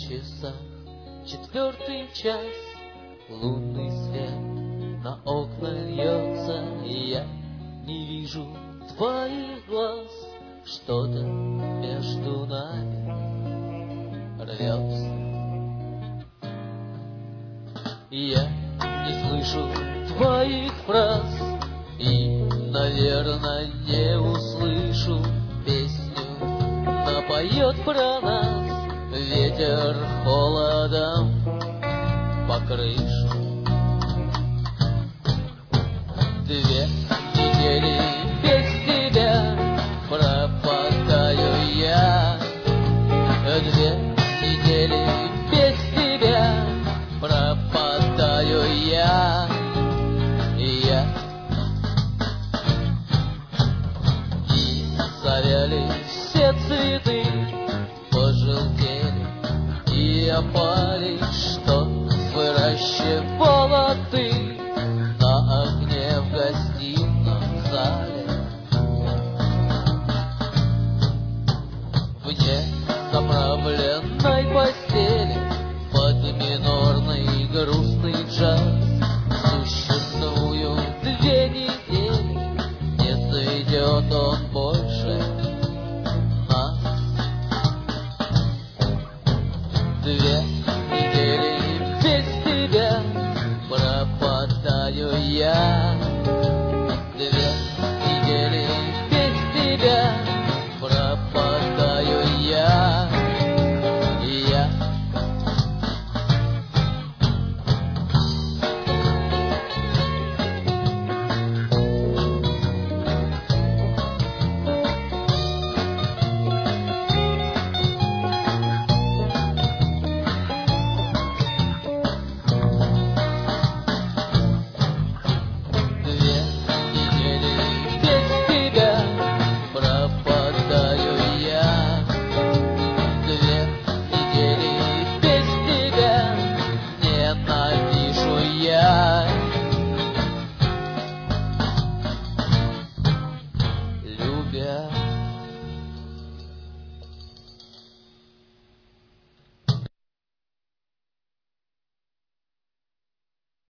часах 4 час, лунный свет на окна льется, и я не вижу твоих глаз. Что-то между нами рвется. Я не слышу твоих фраз и, наверное, не услышу. Песню напоет про нас ветер холодом по крыше. 2 недели без тебя пропадаю я. 2 недели без тебя пропадаю я. И завяли все цветы, пожелтели и опали, что выращивала ты на окне в гостином зале. В незаправленной постели под минорный грустный джаз существуют 2 недели, не сведет он